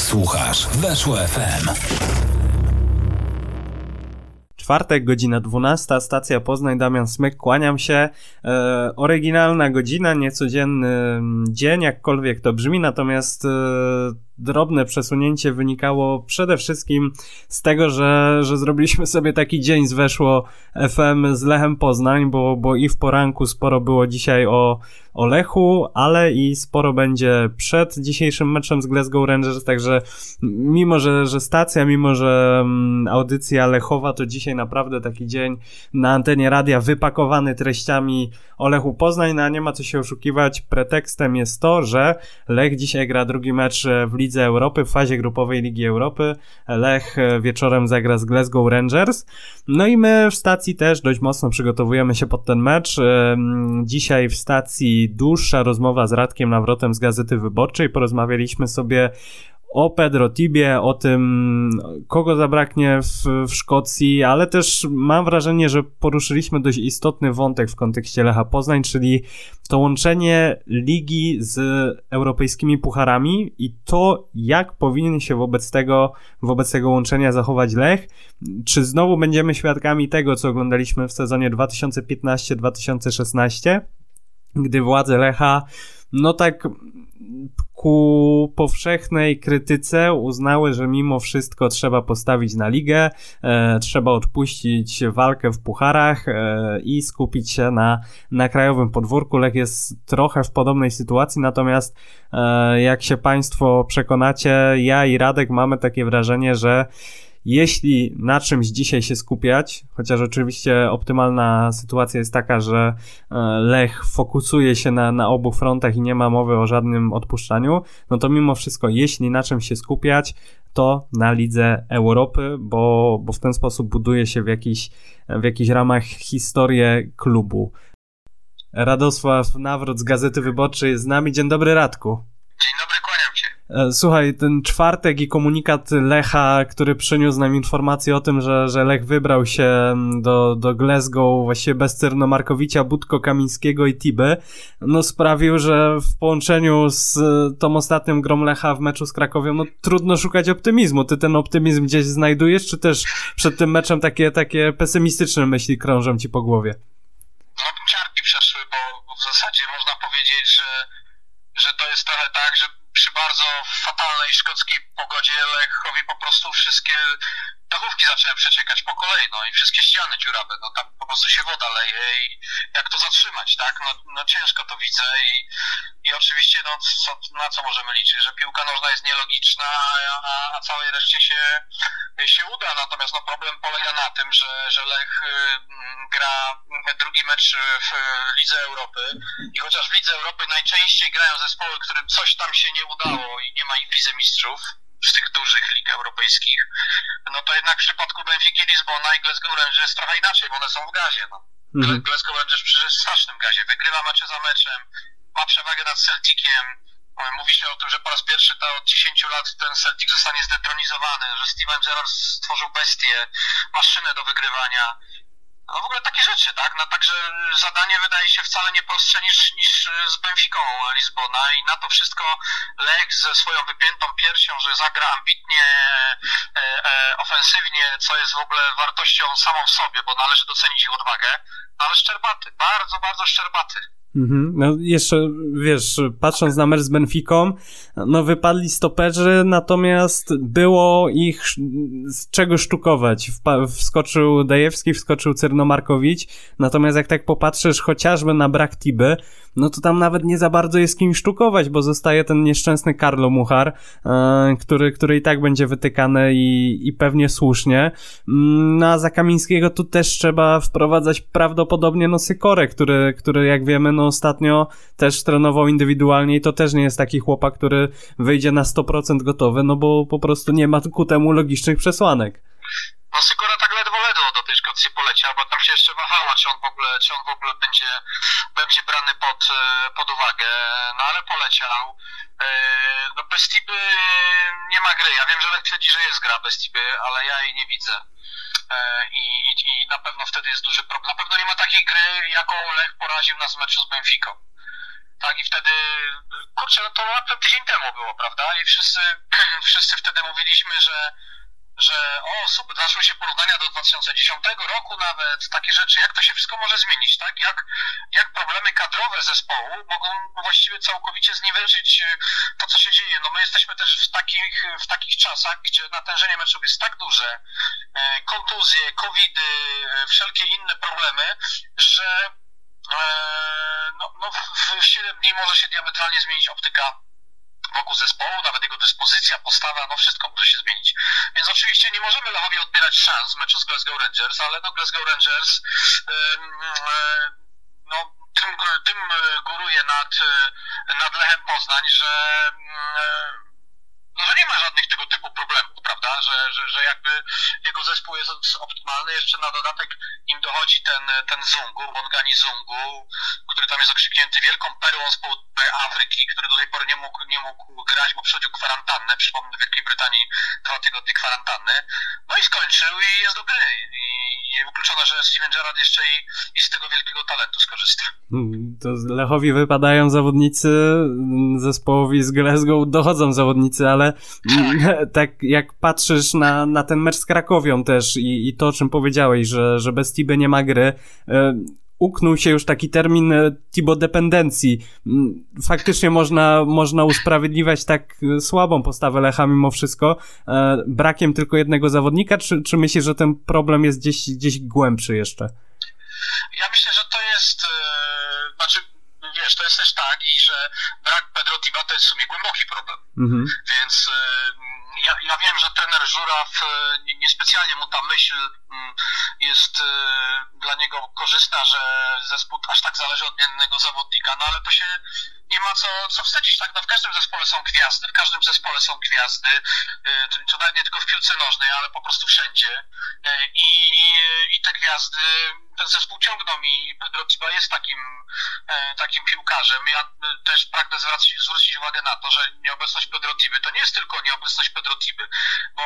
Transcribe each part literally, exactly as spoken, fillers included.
Słuchasz Weszło F M. Czwartek, godzina dwunasta, stacja Poznań, Damian Smyk, kłaniam się. E, oryginalna godzina, niecodzienny dzień, jakkolwiek to brzmi, natomiast e, drobne przesunięcie wynikało przede wszystkim z tego, że, że zrobiliśmy sobie taki dzień z Weszło F M z Lechem Poznań, bo, bo i w poranku sporo było dzisiaj o, o Lechu, ale i sporo będzie przed dzisiejszym meczem z Glasgow Rangers, także mimo, że, że stacja, mimo, że um, audycja lechowa, to dzisiaj naprawdę taki dzień na antenie radia wypakowany treściami o Lechu Poznań, no a nie ma co się oszukiwać, pretekstem jest to, że Lech dzisiaj gra drugi mecz w Lidze Europy, w fazie grupowej Ligi Europy. Lech wieczorem zagra z Glasgow Rangers. No i my w stacji też dość mocno przygotowujemy się pod ten mecz. Dzisiaj w stacji dłuższa rozmowa z Radkiem Nawrotem z Gazety Wyborczej. Porozmawialiśmy sobie o Pedro Tibie, o tym, kogo zabraknie w, w Szkocji, ale też mam wrażenie, że poruszyliśmy dość istotny wątek w kontekście Lecha Poznań, czyli to łączenie ligi z europejskimi pucharami i to, jak powinien się wobec tego, wobec tego łączenia zachować Lech. Czy znowu będziemy świadkami tego, co oglądaliśmy w sezonie dwa tysiące piętnaście dwa tysiące szesnaście, gdy władze Lecha, no tak ku powszechnej krytyce uznały, że mimo wszystko trzeba postawić na ligę, e, trzeba odpuścić walkę w pucharach e, i skupić się na, na krajowym podwórku. Lech jest trochę w podobnej sytuacji, natomiast e, jak się Państwo przekonacie, ja i Radek mamy takie wrażenie, że jeśli na czymś dzisiaj się skupiać, chociaż oczywiście optymalna sytuacja jest taka, że Lech fokusuje się na, na obu frontach i nie ma mowy o żadnym odpuszczaniu, no to mimo wszystko, jeśli na czymś się skupiać, to na Lidze Europy, bo, bo w ten sposób buduje się w jakichś w jakichś ramach historię klubu. Radosław Nawrot z Gazety Wyborczej jest z nami. Dzień dobry, Radku. Dzień dobry, kłaniam się. Słuchaj, ten czwartek i komunikat Lecha, który przyniósł nam informację o tym, że, że Lech wybrał się do, do Glasgow właściwie bez Cernomarkowicza, Budko, Kamińskiego i Tiby, no sprawił, że w połączeniu z tą ostatnią grą Lecha w meczu z Krakowią, no trudno szukać optymizmu. Ty ten optymizm gdzieś znajdujesz, czy też przed tym meczem takie, takie pesymistyczne myśli krążą ci po głowie? No ciarki przeszły, bo, bo w zasadzie można powiedzieć, że, że to jest trochę tak, że przy bardzo fatalnej szkockiej pogodzie Lechowi po prostu wszystkie dachówki zaczęły przeciekać po kolei, no i wszystkie ściany dziurawe, no tam po prostu się woda leje i jak to zatrzymać, tak? No, no ciężko to widzę i, i oczywiście no co, na co możemy liczyć, że piłka nożna jest nielogiczna, a, a całej reszcie się, się uda, natomiast no problem polega na tym, że, że Lech y, gra drugi mecz w Lidze Europy i chociaż w Lidze Europy najczęściej grają zespoły, którym coś tam się nie udało i nie ma ich w Lidze Mistrzów, z tych dużych lig europejskich, no to jednak w przypadku Benfiki, Lizbona i Glasgow Rangers jest trochę inaczej, bo one są w gazie. No. Mhm. Glasgow Rangers przecież jest w strasznym gazie, wygrywa mecze za meczem, ma przewagę nad Celticiem, mówi się o tym, że po raz pierwszy ta od dziesięciu lat ten Celtic zostanie zdetronizowany, że Steven Gerrard stworzył bestię, maszynę do wygrywania. No w ogóle takie rzeczy, tak? No także zadanie wydaje się wcale nie prostsze niż, niż z Benfiką Lizbona i na to wszystko Lech ze swoją wypiętą piersią, że zagra ambitnie, e, e, ofensywnie, co jest w ogóle wartością samą w sobie, bo należy docenić ich odwagę, no ale szczerbaty, bardzo, bardzo szczerbaty. Mhm. No jeszcze, wiesz, patrząc na mecz z Benfiką, no wypadli stoperzy, natomiast było ich z czego sztukować. Wskoczył Dajewski, wskoczył Cernomarkowicz, natomiast jak tak popatrzysz chociażby na brak Tiby, no to tam nawet nie za bardzo jest kim sztukować, bo zostaje ten nieszczęsny Karlo Muchar, e, który, który i tak będzie wytykany i, i pewnie słusznie. No a za Kamińskiego tu też trzeba wprowadzać prawdopodobnie no Sykorę, który, który jak wiemy, no ostatnio też trenował indywidualnie i to też nie jest taki chłopak, który wyjdzie na sto procent gotowy, no bo po prostu nie ma ku temu logicznych przesłanek. No Sykora tak ledwo ledwo do tej Szkocji poleciał, bo tam się jeszcze wahało, czy on w ogóle, czy on w ogóle będzie, będzie brany pod, pod uwagę, no ale poleciał. No bez Tiby nie ma gry. Ja wiem, że Lech twierdzi, że jest gra bez Tiby, ale ja jej nie widzę. I, i, i na pewno wtedy jest duży problem. Na pewno nie ma takiej gry, jaką Lech poraził nas w meczu z Benficą. tak, i wtedy, kurczę, no to raptem tydzień temu było, prawda, i wszyscy, wszyscy wtedy mówiliśmy, że że o super, zaczęły się porównania do dwa tysiące dziesiątego roku nawet, takie rzeczy, jak to się wszystko może zmienić, tak? Jak, jak problemy kadrowe zespołu mogą właściwie całkowicie zniweczyć to, co się dzieje. No my jesteśmy też w takich, w takich czasach, gdzie natężenie meczów jest tak duże, kontuzje, covidy, wszelkie inne problemy, że no, no w siedem dni może się diametralnie zmienić optyka wokół zespołu, nawet jego dyspozycja, postawa, no wszystko może się zmienić. Więc oczywiście nie możemy Lechowi odbierać szans w meczu z Glasgow Rangers, ale no Glasgow Rangers no, tym, tym góruje nad, nad Lechem Poznań, że no, że nie ma żadnych tego typu problemów, prawda, że, że, że jakby jego zespół jest optymalny, jeszcze na dodatek im dochodzi ten, ten Zungu, Bongani Zungu, który tam jest okrzyknięty wielką perłą z południowej Afryki, który do tej pory nie mógł, nie mógł grać, bo przechodził kwarantannę, przypomnę, w Wielkiej Brytanii dwa tygodnie kwarantanny, no i skończył i jest do gry i nie wykluczone, że Steven Gerrard jeszcze i, i z tego wielkiego talentu skorzysta. To Lechowi wypadają zawodnicy, zespołowi z Glasgow dochodzą zawodnicy, ale tak, tak jak patrzysz na, na ten mecz z Krakowią też i, i to, o czym powiedziałeś, że, że bez Tiby nie ma gry, e, uknął się już taki termin Tibo-dependencji. Faktycznie można, można usprawiedliwiać tak słabą postawę Lecha mimo wszystko, e, brakiem tylko jednego zawodnika, czy, czy myślisz, że ten problem jest gdzieś, gdzieś głębszy jeszcze? Ja myślę, że to jest, e, znaczy, wiesz, to jest też tak, i że brak Pedro Tiba to jest w sumie głęboki problem. Mhm. Więc e, ja, ja wiem, że trener Żuraw, e, niespecjalnie mu ta myśl m, jest e, dla niego korzystna, że zespół aż tak zależy od jednego zawodnika, no ale to się nie ma co, co wstydzić, tak? No w każdym zespole są gwiazdy, w każdym zespole są gwiazdy, e, to nawet nie tylko w piłce nożnej, ale po prostu wszędzie. E, i, I te gwiazdy ten zespół ciągną i Pedro Tiba jest takim, e, takim piłkarzem. Ja też pragnę zwrócić, zwrócić uwagę na to, że nieobecność Pedro Tiby to nie jest tylko nieobecność Pedro Tiby, bo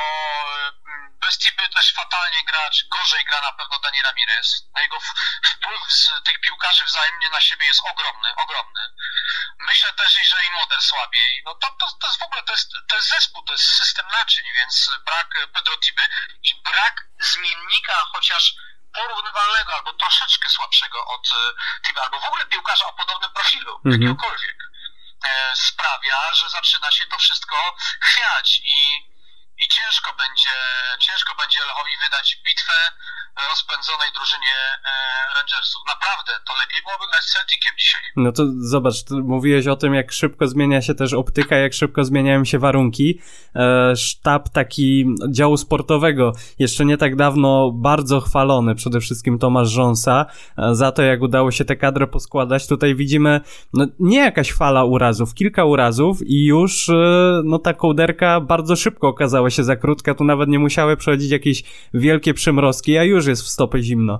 bez Tiby też fatalnie gra, czy gorzej gra na pewno Dani Ramirez. Jego wpływ z tych piłkarzy wzajemnie na siebie jest ogromny, ogromny. Myślę też, że i Moder słabiej. No to, to, to jest w ogóle, to jest, to jest zespół, to jest system naczyń, więc brak Pedro Tiby i brak zmiennika chociaż porównywalnego albo troszeczkę słabszego od Tiby, albo w ogóle piłkarza o podobnym profilu, mm-hmm. jakiegokolwiek, e, sprawia, że zaczyna się to wszystko chwiać i, i ciężko będzie, ciężko będzie Lechowi wydać bitwę rozpędzonej drużynie e, Rangersów. Naprawdę, to lepiej byłoby grać z Celticiem dzisiaj. No to zobacz, mówiłeś o tym, jak szybko zmienia się też optyka, jak szybko zmieniają się warunki. E, sztab taki działu sportowego, jeszcze nie tak dawno bardzo chwalony, przede wszystkim Tomasz Rząsa, e, za to, jak udało się tę kadrę poskładać. Tutaj widzimy, no nie jakaś fala urazów, kilka urazów i już e, no ta kołderka bardzo szybko okazała się za krótka, tu nawet nie musiały przechodzić jakieś wielkie przymrozki, a już jest w stopę zimno.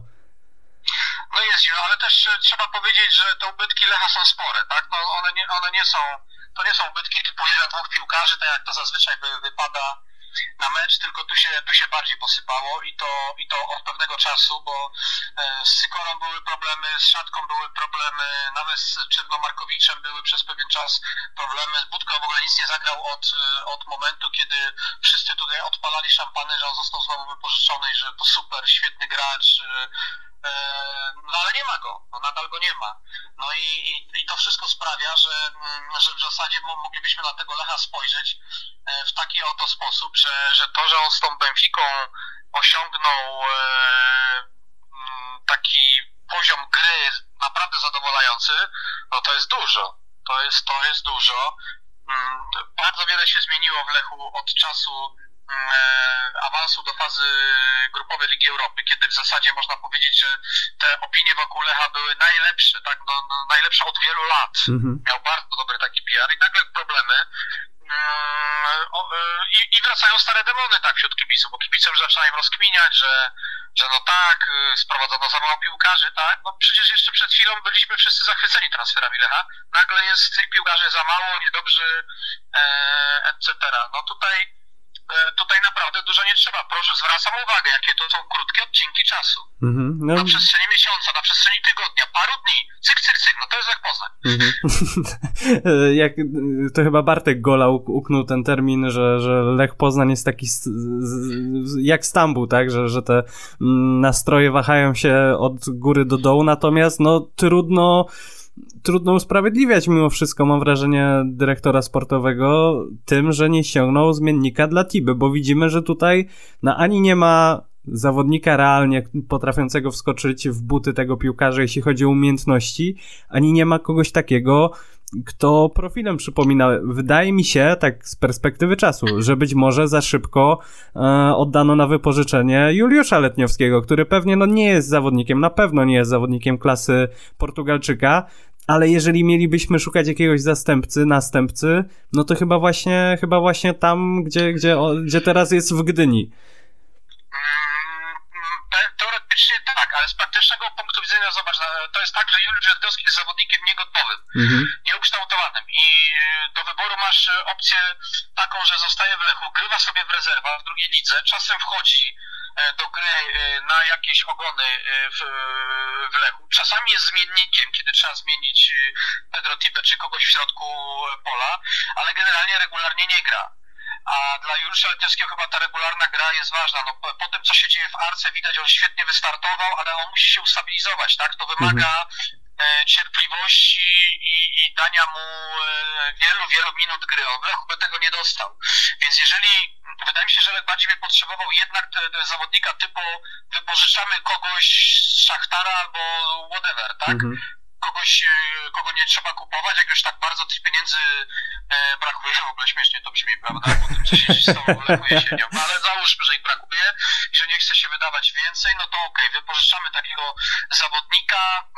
No jest zimno, ale też trzeba powiedzieć, że te ubytki Lecha są spore, tak? No one nie, one nie są, to nie są ubytki typu jeden, dwóch piłkarzy, tak jak to zazwyczaj wy, wypada na mecz, tylko tu się, tu się bardziej posypało i to, i to od pewnego czasu, bo e, z Sykorą były problemy, z Szatką były problemy, nawet z Czernomarkowiczem były przez pewien czas problemy. Z Budką w ogóle nic nie zagrał od, od momentu, kiedy wszyscy tutaj odpalali szampany, że on został znowu wypożyczony i że to super, świetny gracz. No ale nie ma go, no nadal go nie ma. No i, i, i to wszystko sprawia, że, że w zasadzie moglibyśmy na tego Lecha spojrzeć w taki oto sposób, że, że to, że on z tą Benficą osiągnął e, taki poziom gry naprawdę zadowalający, no to jest dużo. To jest, to jest dużo. Bardzo wiele się zmieniło w Lechu od czasu awansu do fazy grupowej Ligi Europy, kiedy w zasadzie można powiedzieć, że te opinie wokół Lecha były najlepsze, tak, no, no, najlepsze od wielu lat. Mm-hmm. Miał bardzo dobry taki P R i nagle problemy mm, o, i, i wracają stare demony tak wśród kibiców, bo kibice już zaczynają rozkminiać, że, że no tak, sprowadzono za mało piłkarzy, tak, no przecież jeszcze przed chwilą byliśmy wszyscy zachwyceni transferami Lecha, nagle jest tych piłkarzy za mało, niedobrzy, e, et cetera. No tutaj Tutaj naprawdę dużo nie trzeba. Proszę, zwracam uwagę, jakie to są krótkie odcinki czasu. Mhm, no. Na przestrzeni miesiąca, na przestrzeni tygodnia, paru dni, cyk, cyk, cyk, no to jest jak Poznań. Mhm. jak, to chyba Bartek Gola uknął ten termin, że, że Lech Poznań jest taki z, z, jak Stambuł, tak, że, że te nastroje wahają się od góry do dołu, natomiast no trudno trudno usprawiedliwiać mimo wszystko, mam wrażenie, dyrektora sportowego tym, że nie ściągnął zmiennika dla Tiby, bo widzimy, że tutaj no, ani nie ma zawodnika realnie potrafiącego wskoczyć w buty tego piłkarza, jeśli chodzi o umiejętności, ani nie ma kogoś takiego, kto profilem przypomina. Wydaje mi się, tak z perspektywy czasu, że być może za szybko e, oddano na wypożyczenie Juliusza Letniowskiego, który pewnie no, nie jest zawodnikiem, na pewno nie jest zawodnikiem klasy Portugalczyka, ale jeżeli mielibyśmy szukać jakiegoś zastępcy, następcy, no to chyba właśnie, chyba właśnie tam, gdzie, gdzie, gdzie teraz jest w Gdyni. Teoretycznie tak, ale z praktycznego punktu widzenia zobacz, to jest tak, że Juliusz Letniowski jest zawodnikiem niegotowym, mhm. nieukształtowanym i do wyboru masz opcję taką, że zostaje w Lechu, grywa sobie w rezerwach w drugiej lidze, czasem wchodzi do gry na jakieś ogony w, w Lechu, czasami jest zmiennikiem, kiedy trzeba zmienić Pedro Tibę czy kogoś w środku pola, ale generalnie regularnie nie gra. A dla Juliusza Letniowskiego chyba ta regularna gra jest ważna. No, po, po tym, co się dzieje w Arce, widać, on świetnie wystartował, ale on musi się ustabilizować, tak? To wymaga mhm. e, cierpliwości i, i dania mu e, wielu, wielu minut gry. On w Lechu by tego nie dostał. Więc jeżeli, wydaje mi się, że Lech bardziej by potrzebował jednak te, te zawodnika typu wypożyczamy kogoś z Szachtara albo whatever, tak? Mhm. Kogoś, kogo nie trzeba kupować, jak już tak bardzo tych pieniędzy e, brakuje, w ogóle śmiesznie to brzmi, prawda, po tym, co się z tą Lechu jesienią, no ale załóżmy, że ich brakuje i że nie chce się wydawać więcej, no to okej, okay, wypożyczamy takiego zawodnika,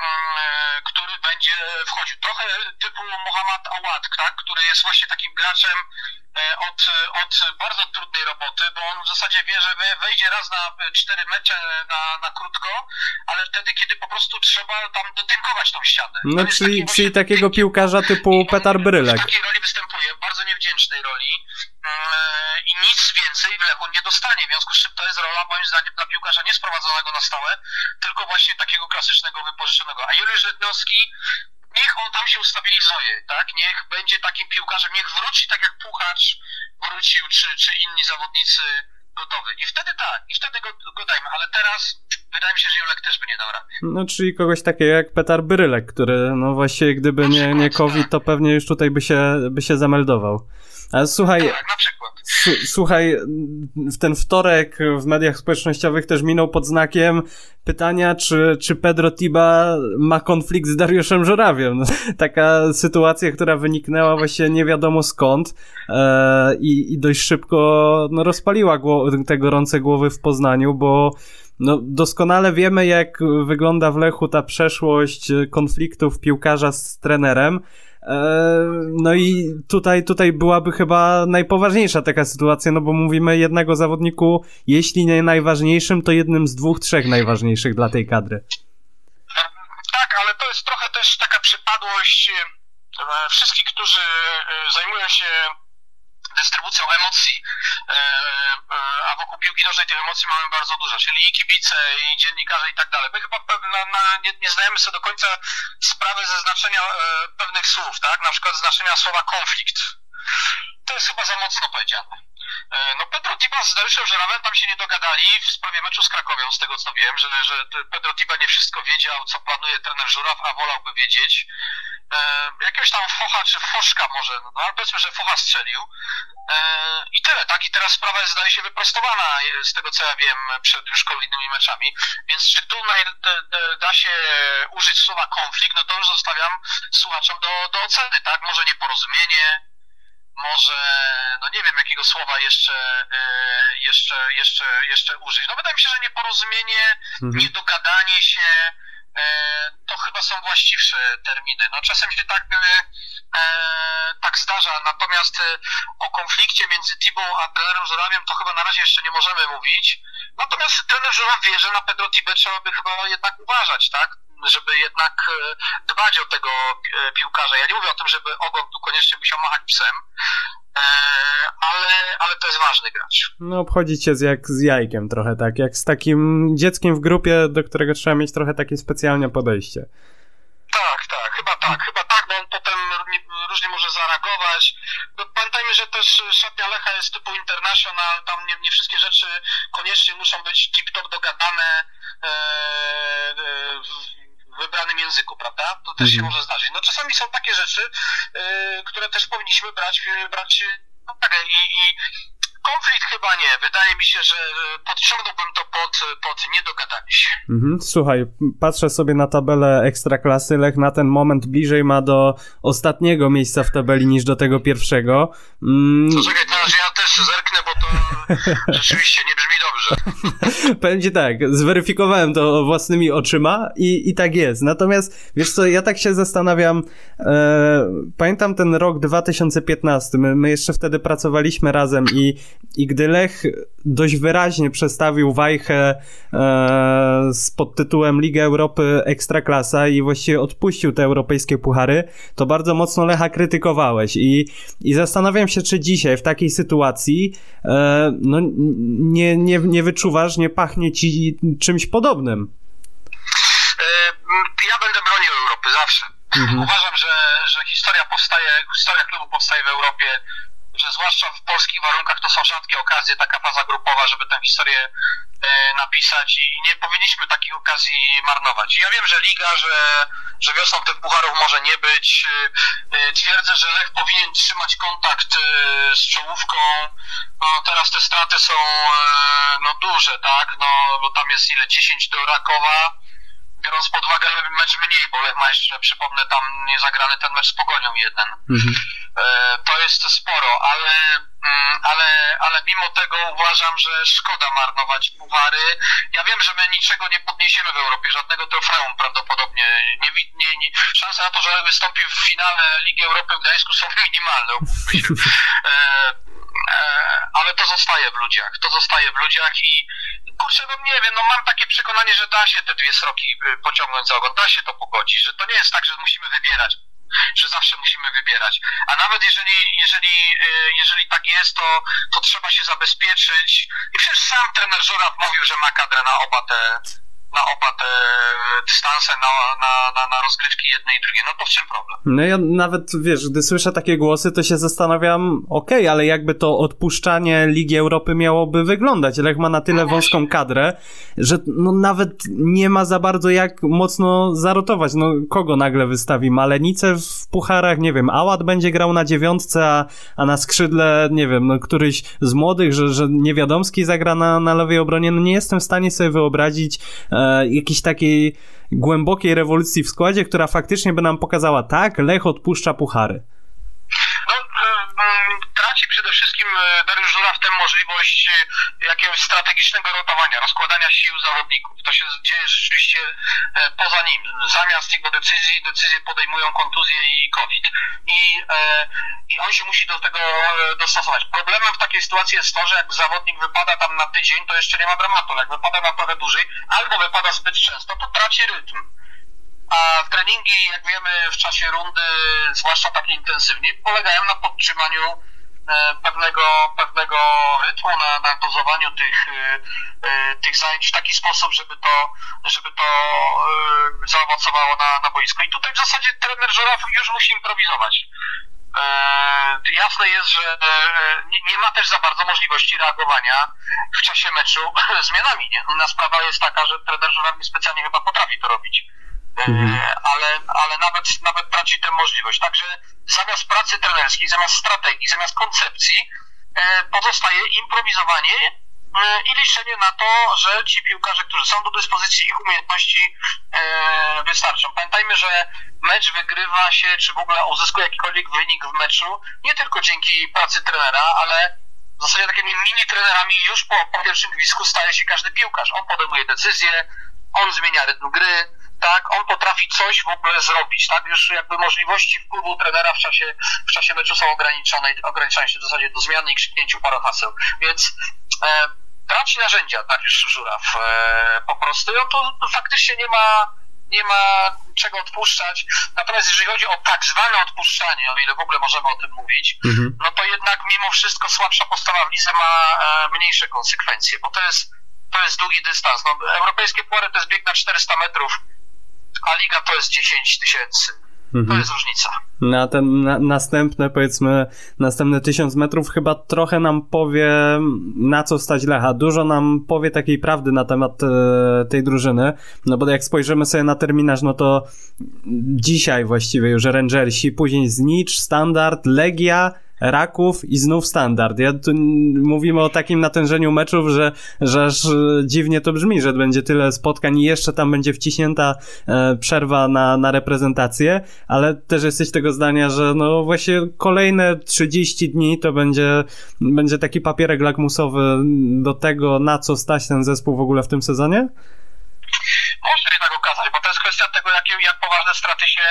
e, który będzie wchodził, trochę typu Mohamed Awad, tak, który jest właśnie takim graczem e, od, od bardzo trudnej roboty, bo on w zasadzie wie, że wejdzie raz na cztery mecze na, na krótko, ale wtedy, kiedy po prostu trzeba tam dotynkować tą ścianę. No, czyli, taki czyli takiego piłkarza typu Petar Brylek. W takiej roli występuje, w bardzo niewdzięcznej roli yy, i nic więcej w Lechu nie dostanie, w związku z czym to jest rola moim zdaniem dla piłkarza nie sprowadzonego na stałe, tylko właśnie takiego klasycznego wypożyczonego. A Juliusz Letniowski, niech on tam się ustabilizuje, tak? Niech będzie takim piłkarzem, niech wróci tak jak Puchacz wrócił, czy, czy inni zawodnicy gotowy. I wtedy tak, i wtedy go, go dajmy, ale teraz wydaje mi się, że Julek też by nie dał rady. No, czyli kogoś takiego jak Petar Brylek, który, no właściwie gdyby na nie, przykład, nie COVID, tak. to pewnie już tutaj by się, by się zameldował. Ale słuchaj, tak, na przykład. S- słuchaj, w ten wtorek w mediach społecznościowych też minął pod znakiem pytania, czy, czy Pedro Tiba ma konflikt z Dariuszem Żurawiem. No, taka sytuacja, która wyniknęła właśnie nie wiadomo skąd e, i, i dość szybko no, rozpaliła gło- te gorące głowy w Poznaniu, bo no, doskonale wiemy, jak wygląda w Lechu ta przeszłość konfliktów piłkarza z trenerem. No i tutaj, tutaj byłaby chyba najpoważniejsza taka sytuacja, no bo mówimy jednego zawodniku, jeśli nie najważniejszym, to jednym z dwóch, trzech najważniejszych dla tej kadry. Tak, ale to jest trochę też taka przypadłość wszystkich, którzy zajmują się dystrybucją emocji, a wokół piłki nożnej tych emocji mamy bardzo dużo, czyli i kibice, i dziennikarze i tak dalej. My chyba na, na, nie, nie zdajemy sobie do końca sprawy ze znaczenia pewnych słów, tak? Na przykład znaczenia słowa konflikt. To jest chyba za mocno powiedziane. No Pedro Tiba z Dariuszem Żurawem tam się nie dogadali w sprawie meczu z Krakowią, z tego co wiem, że, że Pedro Tiba nie wszystko wiedział, co planuje trener Żuraw, a wolałby wiedzieć. E, jakiegoś tam focha czy foszka może, no ale powiedzmy, że focha strzelił. E, I tyle, tak? I teraz sprawa jest, zdaje się, wyprostowana z tego co ja wiem przed już kolejnymi meczami. Więc czy tu na, da, da się użyć słowa konflikt, no to już zostawiam słuchaczom do, do oceny, tak? Może nieporozumienie, może, no nie wiem jakiego słowa jeszcze, e, jeszcze, jeszcze, jeszcze użyć. No wydaje mi się, że nieporozumienie, mhm. niedogadanie się, to chyba są właściwsze terminy. No czasem się tak, e, tak zdarza, natomiast o konflikcie między Tibą a trenerem Żurawiem to chyba na razie jeszcze nie możemy mówić. Natomiast trener Żuraw wie, że na Pedro Tibę trzeba by chyba jednak uważać, tak? Żeby jednak dbać o tego piłkarza. Ja nie mówię o tym, żeby ogon tu koniecznie musiał machać psem, ale, ale to jest jest ważny gracz. No obchodzi cię z jak z jajkiem trochę, tak, jak z takim dzieckiem w grupie, do którego trzeba mieć trochę takie specjalne podejście. Tak, tak, chyba tak, chyba tak, bo on potem różnie może zareagować. No, pamiętajmy, że też szatnia Lecha jest typu international, tam nie, nie wszystkie rzeczy koniecznie muszą być tip-top dogadane e, e, w wybranym języku, prawda? To też mm. się może zdarzyć. No czasami są takie rzeczy, e, które też powinniśmy brać, brać na uwagę i, i konflikt chyba nie. Wydaje mi się, że podciągnąłbym to pod, pod niedogadanie się. Mhm. Słuchaj, patrzę sobie na tabelę Ekstraklasy. Lech na ten moment bliżej ma do ostatniego miejsca w tabeli niż do tego pierwszego. Mm. To czekaj, teraz ja też zerknę, bo to rzeczywiście nie brzmi dobrze. Powiem ci tak, zweryfikowałem to własnymi oczyma i, i tak jest. Natomiast, wiesz co, ja tak się zastanawiam, e, pamiętam ten rok dwa tysiące piętnasty, my, my jeszcze wtedy pracowaliśmy razem i I gdy Lech dość wyraźnie przestawił wajchę e, z pod tytułem Liga Europy Ekstraklasa i właściwie odpuścił te europejskie puchary, to bardzo mocno Lecha krytykowałeś i, i zastanawiam się, czy dzisiaj w takiej sytuacji e, no, nie, nie, nie wyczuwasz, nie pachnie ci czymś podobnym. Ja będę bronił Europy zawsze. Mhm. Uważam, że, że historia powstaje, historia klubu powstaje w Europie, że zwłaszcza w polskich warunkach to są rzadkie okazje, taka faza grupowa, żeby tę historię e, napisać i nie powinniśmy takich okazji marnować. Ja wiem, że Liga, że, że wiosną tych pucharów może nie być. E, twierdzę, że Lech powinien trzymać kontakt e, z czołówką. No, teraz te straty są e, no, duże, tak? No, bo tam jest ile? dziesięć do Rakowa. Biorąc pod uwagę mecz mniej, bo Lech ma jeszcze, przypomnę, tam niezagrany ten mecz z Pogonią jeden. Mhm. E, to jest sporo, ale, mm, ale, ale mimo tego uważam, że szkoda marnować puchary. Ja wiem, że my niczego nie podniesiemy w Europie, żadnego trofeum prawdopodobnie. Nie, nie, nie, szanse na to, że wystąpi w finale Ligi Europy w Gdańsku są minimalne. E, e, ale to zostaje w ludziach, to zostaje w ludziach i kurczę, no nie wiem, no mam takie przekonanie, że da się te dwie sroki pociągnąć za ogon, da się to pogodzić, że to nie jest tak, że musimy wybierać, że zawsze musimy wybierać, a nawet jeżeli, jeżeli, jeżeli tak jest, to, to trzeba się zabezpieczyć i przecież sam trener Żuraw mówił, że ma kadrę na oba te, na oba te dystanse, na, na, na, na rozgrywki jednej i drugiej, no to w czym problem? No ja nawet, wiesz, gdy słyszę takie głosy, to się zastanawiam, okej, okay, ale jakby to odpuszczanie Ligi Europy miałoby wyglądać? Lech ma na tyle no wąską kadrę, że no nawet nie ma za bardzo jak mocno zarotować. No kogo nagle wystawi? Malenicę w pucharach? Nie wiem, Aład będzie grał na dziewiątce, a, a na skrzydle, nie wiem, no któryś z młodych, że, że Niewiadomski zagra na, na lewej obronie. No nie jestem w stanie sobie wyobrazić e, jakiejś takiej głębokiej rewolucji w składzie, która faktycznie by nam pokazała, tak, Lech odpuszcza puchary. No, traci przede wszystkim Dariusz Żuraw tę możliwość jakiegoś strategicznego rotowania, rozkładania sił zawodników. To się dzieje rzeczywiście poza nim. Zamiast jego decyzji, decyzje podejmują kontuzje i COVID. I, i on się musi do tego dostosować. Problemem w takiej sytuacji jest to, że jak zawodnik wypada tam na tydzień, to jeszcze nie ma dramatu. Jak wypada na trochę dłużej, albo wypada zbyt często, to traci rytm. A treningi, jak wiemy, w czasie rundy, zwłaszcza takie intensywnie, polegają na podtrzymaniu e, pewnego, pewnego rytmu, na, na dozowaniu tych, e, tych zajęć w taki sposób, żeby to, żeby to e, zaowocowało na, na boisku. I tutaj w zasadzie trener Żuraw już musi improwizować. E, jasne jest, że e, nie, nie ma też za bardzo możliwości reagowania w czasie meczu zmianami. Nie? Inna sprawa jest taka, że trener Żuraw niespecjalnie chyba potrafi to robić. Mhm. Ale, ale nawet, nawet traci tę możliwość. Także zamiast pracy trenerskiej, zamiast strategii, zamiast koncepcji pozostaje improwizowanie i liczenie na to, że ci piłkarze, którzy są do dyspozycji, ich umiejętności wystarczą. Pamiętajmy, że mecz wygrywa się, czy w ogóle uzyskuje jakikolwiek wynik w meczu, nie tylko dzięki pracy trenera, ale w zasadzie takimi mini trenerami już po, po pierwszym gwizdku staje się każdy piłkarz. On podejmuje decyzje, on zmienia rytm gry, tak, on potrafi coś w ogóle zrobić, tak, już jakby możliwości wpływu trenera w czasie, w czasie meczu są ograniczone, ograniczają się w zasadzie do zmiany i krzyknięciu paru haseł, więc e, traci narzędzia Dariusz Żuraw e, po prostu, no to faktycznie nie ma, nie ma czego odpuszczać. Natomiast jeżeli chodzi o tak zwane odpuszczanie, o ile w ogóle możemy o tym mówić, mhm. no to jednak mimo wszystko słabsza postawa w lidze ma e, mniejsze konsekwencje, bo to jest, to jest długi dystans. No, europejskie puchary to jest bieg na czterysta metrów, a liga to jest dziesięć tysięcy. Mhm. To jest różnica. Na ten na, następne, powiedzmy, następne tysiąc metrów chyba trochę nam powie, na co stać Lecha. Dużo nam powie takiej prawdy na temat e, tej drużyny, no bo jak spojrzymy sobie na terminarz, no to dzisiaj właściwie już Rangersi, później Znicz, Standard, Legia, Raków i znów Standard. Ja tu mówimy o takim natężeniu meczów, że, że aż dziwnie to brzmi, że będzie tyle spotkań i jeszcze tam będzie wciśnięta e, przerwa na, na reprezentację, ale też jesteś tego zdania, że no właśnie kolejne trzydzieści dni to będzie, będzie taki papierek lakmusowy do tego, na co stać ten zespół w ogóle w tym sezonie? Może się tak okazać, bo to jest kwestia tego, jakie, jak poważne straty się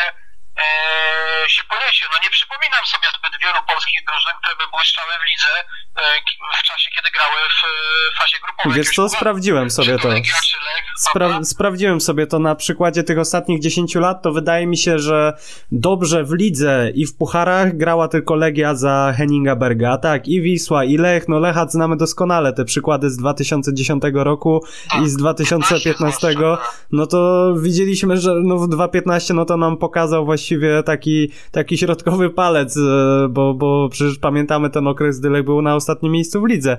E, się poniesie. No nie przypominam sobie zbyt wielu polskich drużyn, które by błyszczały w lidze e, w czasie, kiedy grały w e, fazie grupowej. Wiesz co, sprawdziłem sobie to. Legia, czy Lech, Spra- sprawdziłem sobie to na przykładzie tych ostatnich dziesięciu lat, to wydaje mi się, że dobrze w lidze i w pucharach grała tylko Legia za Henninga Berga. A tak, i Wisła, i Lech, no Lecha znamy doskonale, te przykłady z dwa tysiące dziesiątego roku tak, i z dwa tysiące piętnastego, no to widzieliśmy, że no w dwa tysiące piętnastym no to nam pokazał właśnie właściwie taki, taki środkowy palec, bo, bo przecież pamiętamy ten okres, gdy Lech był na ostatnim miejscu w lidze.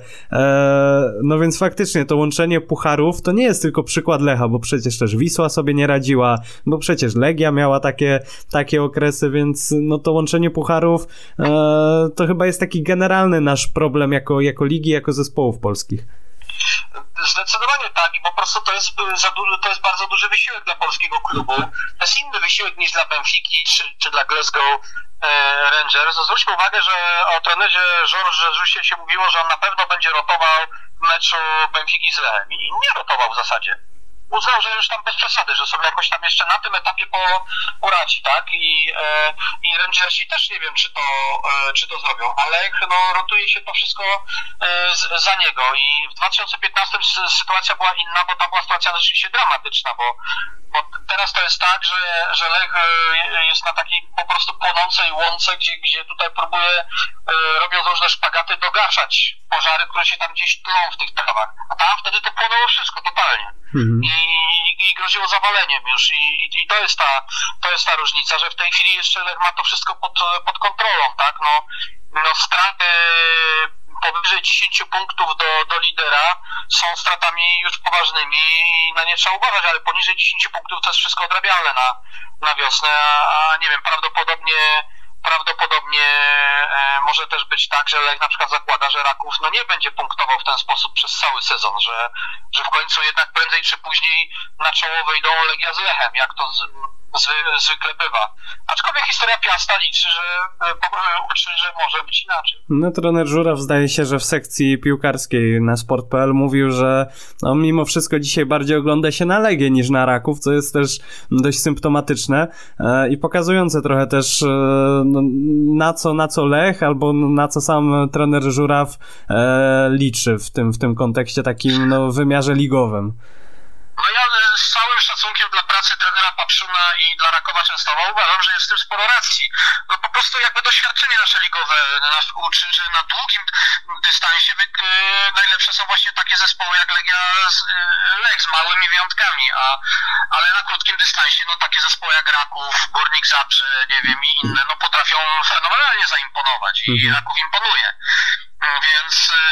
No więc faktycznie to łączenie pucharów to nie jest tylko przykład Lecha, bo przecież też Wisła sobie nie radziła, bo przecież Legia miała takie, takie okresy, więc no to łączenie pucharów to chyba jest taki generalny nasz problem jako, jako ligi, jako zespołów polskich. Zdecydowanie tak i po prostu to jest, za duży, to jest bardzo duży wysiłek dla polskiego klubu. To jest inny wysiłek niż dla Benfiki czy, czy dla Glasgow e, Rangers. Zwróćmy uwagę, że o trenerze Georges Jesusie się mówiło, że on na pewno będzie rotował w meczu Benfiki z Lechem i nie rotował w zasadzie. Uznał, że już tam bez przesady, że sobie jakoś tam jeszcze na tym etapie po, poradzi, tak? I, e, i Rangersi też nie wiem, czy to, e, czy to zrobią, ale no, rotuje się to wszystko e, z, za niego i w dwa tysiące piętnastym sytuacja była inna, bo ta była sytuacja rzeczywiście dramatyczna, bo, bo teraz to jest tak, że, że Lech jest na takiej po prostu płonącej łące, gdzie, gdzie tutaj próbuje, e, robiąc różne szpagaty, dogaszać pożary, które się tam gdzieś tlą w tych trawach, a tam wtedy to płonęło wszystko totalnie. Mhm. I, i groziło zawaleniem już I, i to jest ta to jest ta różnica, że w tej chwili jeszcze Lech ma to wszystko pod, pod kontrolą, tak, no, no straty powyżej dziesięć punktów do, do lidera są stratami już poważnymi i na nie trzeba uważać, ale poniżej dziesięć punktów to jest wszystko odrabialne na, na wiosnę, a, a nie wiem, prawdopodobnie Prawdopodobnie e, może też być tak, że Lech na przykład zakłada, że Raków no nie będzie punktował w ten sposób przez cały sezon, że, że w końcu jednak prędzej czy później na czoło wyjdą Legia z Lechem, jak to z, zwy, zwykle bywa. Aczkolwiek historia Piasta liczy, że, e, uczy, że może być inaczej. No trener Żuraw zdaje się, że w sekcji piłkarskiej na sport kropka p l mówił, że no, mimo wszystko dzisiaj bardziej ogląda się na Legię niż na Raków, co jest też dość symptomatyczne e, i pokazujące trochę też e, no, na co, na co Lech albo na co sam trener Żuraw e, liczy w tym, w tym kontekście takim no, wymiarze ligowym. No ja z całym szacunkiem dla pracy trenera Papszuna i dla Rakowa Częstochowa uważam, że jest w tym sporo racji. No po prostu jakby doświadczenie nasze ligowe nas uczy, że na długim dystansie yy, najlepsze są właśnie takie zespoły jak Legia z, yy, Lech z małymi wyjątkami, a, ale na krótkim dystansie no takie zespoły jak Raków, Górnik Zabrze, nie wiem i inne, no potrafią fenomenalnie zaimponować i mhm. Raków imponuje. Więc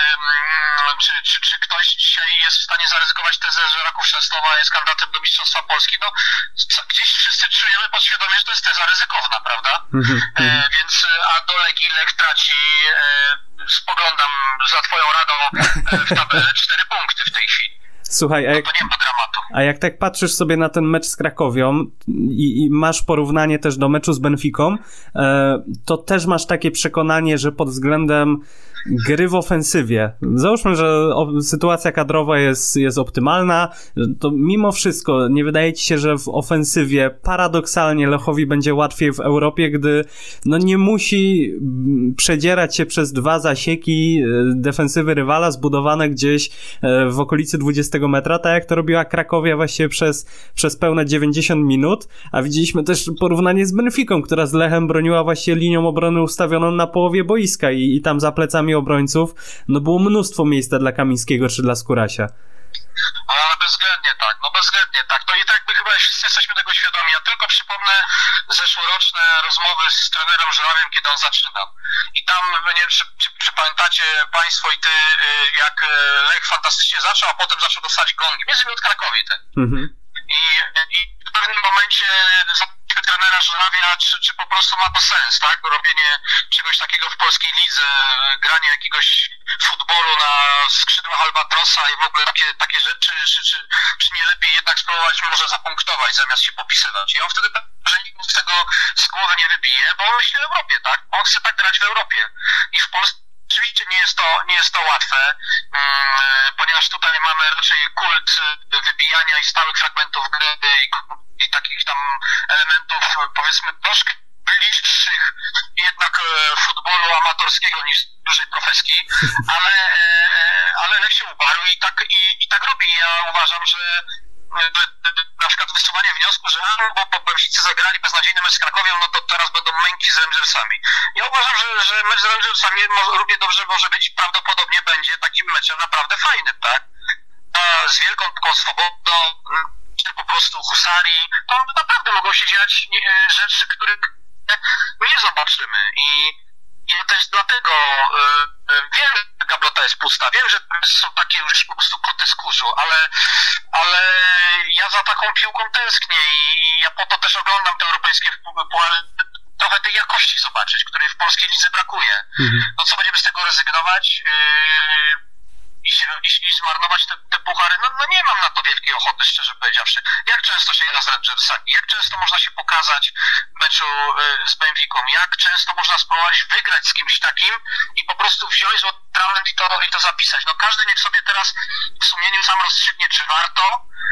yy, czy, czy, czy ktoś dzisiaj jest w stanie zaryzykować tezę, że Raków Częstochowa jest kandydatem do Mistrzostwa Polski? No gdzieś wszyscy czujemy podświadomie, że to jest teza ryzykowna, prawda? Mm-hmm. E, więc a do Legii Lech traci, e, spoglądam za twoją radą e, w tabelę, cztery punkty w tej chwili. Słuchaj, a jak, no to nie ma dramatu. A jak tak patrzysz sobie na ten mecz z Krakowią i, i masz porównanie też do meczu z Benfiką, e, to też masz takie przekonanie, że pod względem gry w ofensywie. Załóżmy, że o, sytuacja kadrowa jest, jest optymalna, to mimo wszystko nie wydaje ci się, że w ofensywie paradoksalnie Lechowi będzie łatwiej w Europie, gdy no nie musi przedzierać się przez dwa zasieki defensywy rywala zbudowane gdzieś w okolicy dwudziestego metra, tak jak to robiła Krakowia właściwie przez, przez pełne dziewięćdziesiąt minut, a widzieliśmy też porównanie z Benficą, która z Lechem broniła właśnie linią obrony ustawioną na połowie boiska i, i tam za plecami obrońców no było mnóstwo miejsca dla Kamińskiego czy dla Skórasia. Ale bezwzględnie tak, no bezwzględnie tak. To i tak my chyba wszyscy jesteśmy tego świadomi. Ja tylko przypomnę zeszłoroczne rozmowy z trenerem Żurawiem, kiedy on zaczynał. I tam, nie wiem, czy, czy, czy pamiętacie państwo i ty, jak Lech fantastycznie zaczął, a potem zaczął dostać gongi. Między innymi od Krakowi. Mhm. I, I w pewnym momencie trenera Żurawia, czy, czy po prostu ma to sens, tak? Robienie czegoś takiego w polskiej lidze, granie jakiegoś futbolu na skrzydłach Albatrosa i w ogóle takie, takie rzeczy, czy, czy, czy nie lepiej jednak spróbować może zapunktować, zamiast się popisywać. I on wtedy że nikt z tego z głowy nie wybije, bo on myśli o Europie, tak? On chce tak grać w Europie. I w Polsce oczywiście nie jest to, nie jest to łatwe, hmm, ponieważ tutaj mamy raczej kult wybijania i stałych fragmentów gry i, i takich tam elementów, powiedzmy, troszkę bliższych jednak futbolu amatorskiego niż dużej profeski, ale, ale Lech się uparł i tak, i, i tak robi. Ja uważam, że na przykład wysuwanie wniosku, że a, bo, bo Benficy zagrali beznadziejny mecz z Krakowią, no to teraz będą męki z Rangersami. Ja uważam, że, że mecz z Rangersami może, równie dobrze może być, prawdopodobnie będzie takim meczem naprawdę fajnym, tak? A z wielką taką swobodą, czy po prostu husarii, to naprawdę mogą się dziać nie, rzeczy, których nie zobaczymy. I ja też dlatego y, wiem, że gablota jest pusta, wiem, że są takie już po prostu koty z kurzu, ale, ale ja za taką piłką tęsknię i ja po to też oglądam te europejskie puchary, trochę tej jakości zobaczyć, której w polskiej lidze brakuje. Mhm. No co, będziemy z tego rezygnować? Yy, I, i, i zmarnować te, te puchary, no, no nie mam na to wielkiej ochoty, szczerze powiedziawszy. Jak często się gra z Rangersami, jak często można się pokazać w meczu y, z Benficą, jak często można spróbować wygrać z kimś takim i po prostu wziąć od talent i to, i to zapisać. No każdy niech sobie teraz w sumieniu sam rozstrzygnie, czy warto,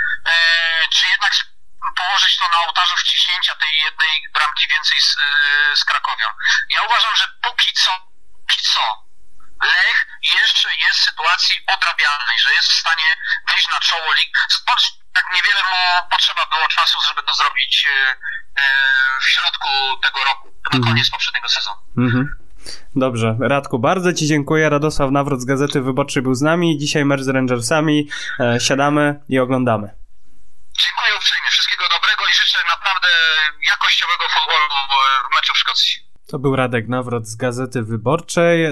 y, czy jednak położyć to na ołtarzu wciśnięcia tej jednej bramki więcej z, y, z Krakowią. Ja uważam, że póki co, póki co, Lech jeszcze jest w sytuacji odrabialnej, że jest w stanie wyjść na czoło lig. Zobacz, jak niewiele mu potrzeba było czasu, żeby to zrobić e, e, w środku tego roku, na mm-hmm. koniec poprzedniego sezonu. Mm-hmm. Dobrze, Radku, bardzo ci dziękuję. Radosław Nawrot z Gazety Wyborczej był z nami. Dzisiaj mecz z Rangersami. E, siadamy i oglądamy. Dziękuję uprzejmie. Wszystkiego dobrego i życzę naprawdę jakościowego futbolu w meczu w Szkocji. To był Radek Nawrot z Gazety Wyborczej.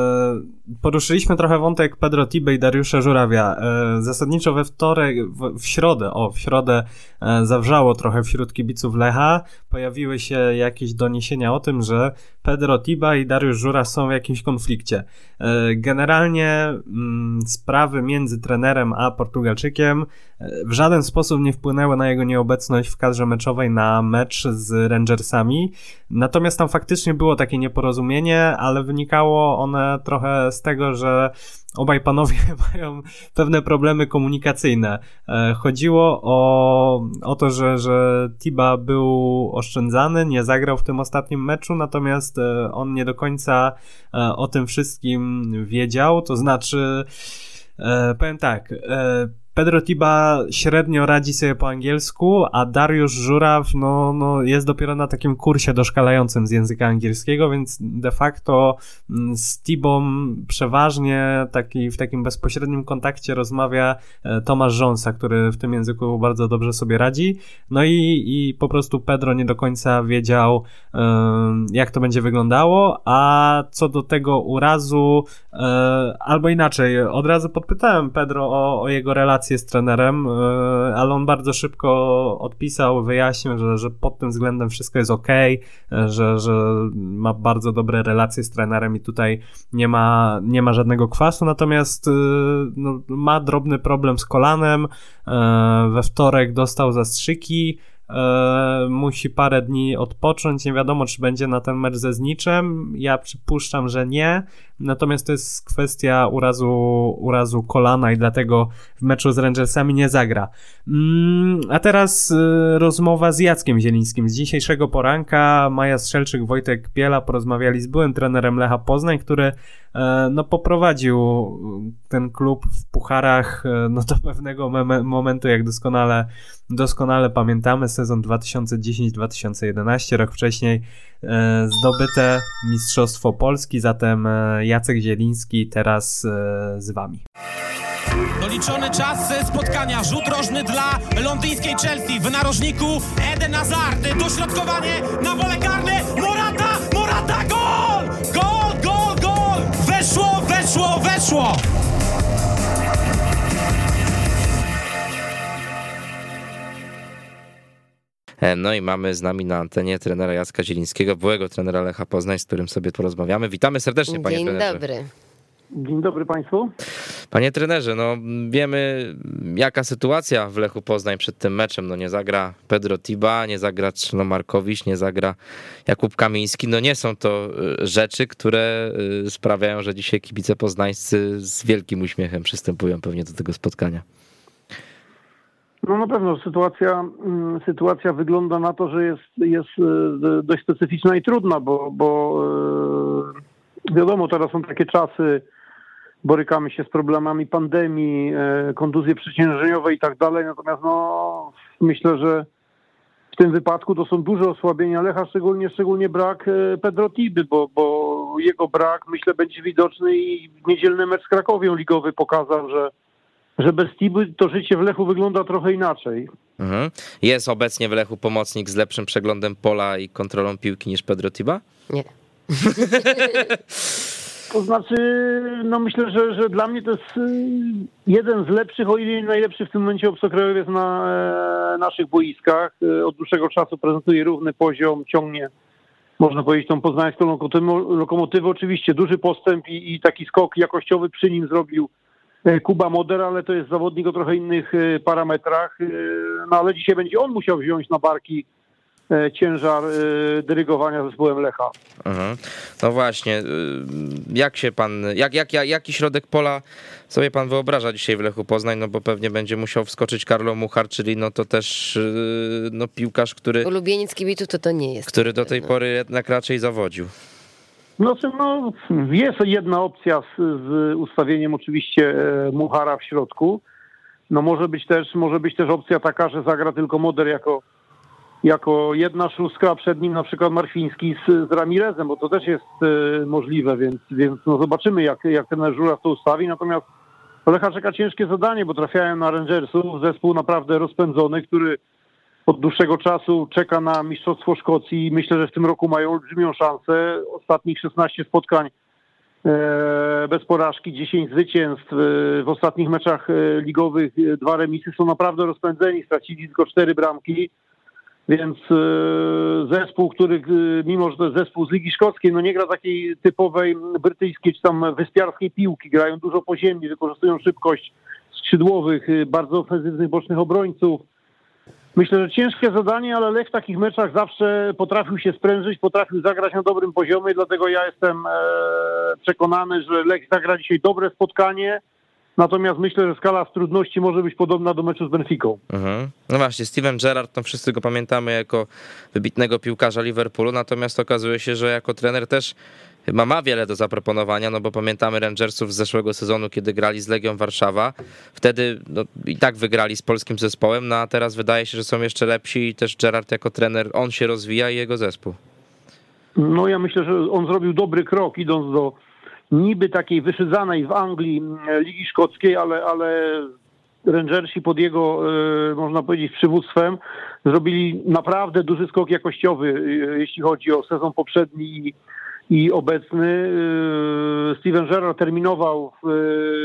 Poruszyliśmy trochę wątek Pedro Tiby i Dariusza Żurawia. Zasadniczo we wtorek, w środę, o, w środę zawrzało trochę wśród kibiców Lecha. Pojawiły się jakieś doniesienia o tym, że Pedro Tiba i Dariusz Żuraw są w jakimś konflikcie. Generalnie mm, sprawy między trenerem a Portugalczykiem w żaden sposób nie wpłynęły na jego nieobecność w kadrze meczowej na mecz z Rangersami. Natomiast tam faktycznie było takie nieporozumienie, ale wynikało one trochę z tego, że obaj panowie mają pewne problemy komunikacyjne. Chodziło o, o to, że, że Tiba był oszczędzany, nie zagrał w tym ostatnim meczu, natomiast on nie do końca o tym wszystkim wiedział, to znaczy powiem tak, Pedro Tiba średnio radzi sobie po angielsku, a Dariusz Żuraw no, no jest dopiero na takim kursie doszkalającym z języka angielskiego, więc de facto z Tibą przeważnie taki, w takim bezpośrednim kontakcie rozmawia Tomasz Rząsa, który w tym języku bardzo dobrze sobie radzi. No i, i po prostu Pedro nie do końca wiedział, jak to będzie wyglądało, a co do tego urazu, albo inaczej, od razu podpytałem Pedro o, o jego relację z trenerem, ale on bardzo szybko odpisał, wyjaśnił, że, że pod tym względem wszystko jest okej, że, że ma bardzo dobre relacje z trenerem i tutaj nie ma, nie ma żadnego kwasu, natomiast no, ma drobny problem z kolanem, we wtorek dostał zastrzyki, e, musi parę dni odpocząć, nie wiadomo, czy będzie na ten mecz ze Zniczem, ja przypuszczam, że nie, natomiast to jest kwestia urazu, urazu kolana i dlatego w meczu z Rangersami nie zagra. Mm, a teraz y, rozmowa z Jackiem Zielińskim z dzisiejszego poranka. Maja Strzelczyk, Wojtek Piela porozmawiali z byłym trenerem Lecha Poznań, który e, no, poprowadził ten klub w pucharach e, no, do pewnego mem- momentu, jak doskonale, doskonale pamiętamy, sezon dwa tysiące dziesiąty dwa tysiące jedenasty, rok wcześniej e, zdobyte Mistrzostwo Polski, zatem e, Jacek Zieliński teraz e, z wami. Doliczony czas spotkania, rzut rożny dla londyńskiej Chelsea. W narożniku Eden Hazard, dośrodkowanie na pole karne, Morata, Morata, gol! Gol, gol, gol! Weszło, weszło, weszło! No i mamy z nami na antenie trenera Jacka Zielińskiego, byłego trenera Lecha Poznań, z którym sobie porozmawiamy. Witamy serdecznie, panie Dzień trenerze. dobry. Dzień dobry Państwu. Panie trenerze, no wiemy jaka sytuacja w Lechu Poznań przed tym meczem. No nie zagra Pedro Tiba, nie zagra Trzno Markowicz, nie zagra Jakub Kamiński. No nie są to rzeczy, które sprawiają, że dzisiaj kibice poznańscy z wielkim uśmiechem przystępują pewnie do tego spotkania. No na pewno sytuacja, sytuacja wygląda na to, że jest, jest dość specyficzna i trudna, bo, bo wiadomo, teraz są takie czasy, borykamy się z problemami pandemii, kontuzje przeciążeniowe i tak dalej, natomiast no myślę, że w tym wypadku to są duże osłabienia Lecha, szczególnie szczególnie brak Pedro Tiby, bo, bo jego brak myślę będzie widoczny i niedzielny mecz z Krakowią ligowy pokazał, że że bez Tiby to życie w Lechu wygląda trochę inaczej. Mhm. Jest obecnie w Lechu pomocnik z lepszym przeglądem pola i kontrolą piłki niż Pedro Tiba? Nie. To znaczy, no myślę, że, że dla mnie to jest jeden z lepszych, o ile nie najlepszy w tym momencie obcokrajowiec na e, naszych boiskach. Od dłuższego czasu prezentuje równy poziom, ciągnie, można powiedzieć, tą poznańską lokomotywę. lokomotywę. Oczywiście duży postęp i, i taki skok jakościowy przy nim zrobił Kuba Moder, ale to jest zawodnik o trochę innych parametrach, no ale dzisiaj będzie on musiał wziąć na barki ciężar dyrygowania zespołem Lecha. Mhm. No właśnie, jak się pan, jak, jak, jak, jaki środek pola sobie pan wyobraża dzisiaj w Lechu Poznań, no bo pewnie będzie musiał wskoczyć Karlo Muchar, czyli no to też no piłkarz, który... Ulubieniec kibiców to to nie jest. Który do tej pory jednak raczej zawodził. No, no jest jedna opcja z, z ustawieniem oczywiście Muchara w środku. No może być też, może być też opcja taka, że zagra tylko Moder jako, jako jedna szóstka, a przed nim na przykład Marfiński z, z Ramirezem, bo to też jest e, możliwe, więc, więc no zobaczymy jak, jak ten Żuraw to ustawi. Natomiast Lecha czeka ciężkie zadanie, bo trafiają na Rangersów, zespół naprawdę rozpędzony, który od dłuższego czasu czeka na Mistrzostwo Szkocji i myślę, że w tym roku mają olbrzymią szansę. Ostatnich szesnaście spotkań bez porażki, dziesięć zwycięstw. W ostatnich meczach ligowych dwa remisy, są naprawdę rozpędzeni, stracili tylko cztery bramki, więc zespół, który mimo, że to jest zespół z Ligi Szkockiej, no nie gra takiej typowej brytyjskiej czy tam wyspiarskiej piłki, grają dużo po ziemi, wykorzystują szybkość skrzydłowych, bardzo ofensywnych bocznych obrońców. Myślę, że ciężkie zadanie, ale Lech w takich meczach zawsze potrafił się sprężyć, potrafił zagrać na dobrym poziomie, dlatego ja jestem przekonany, że Lech zagra dzisiaj dobre spotkanie, natomiast myślę, że skala trudności może być podobna do meczu z Benficą. Mhm. No właśnie, Steven Gerrard, no wszyscy go pamiętamy jako wybitnego piłkarza Liverpoolu, natomiast okazuje się, że jako trener też chyba ma wiele do zaproponowania, no bo pamiętamy Rangersów z zeszłego sezonu, kiedy grali z Legią Warszawa. Wtedy no, i tak wygrali z polskim zespołem, no a teraz wydaje się, że są jeszcze lepsi i też Gerrard jako trener, on się rozwija i jego zespół. No ja myślę, że on zrobił dobry krok, idąc do niby takiej wyszydzanej w Anglii Ligi Szkockiej, ale, ale Rangersi pod jego, można powiedzieć, przywództwem zrobili naprawdę duży skok jakościowy, jeśli chodzi o sezon poprzedni i i obecny. Steven Gerrard terminował w,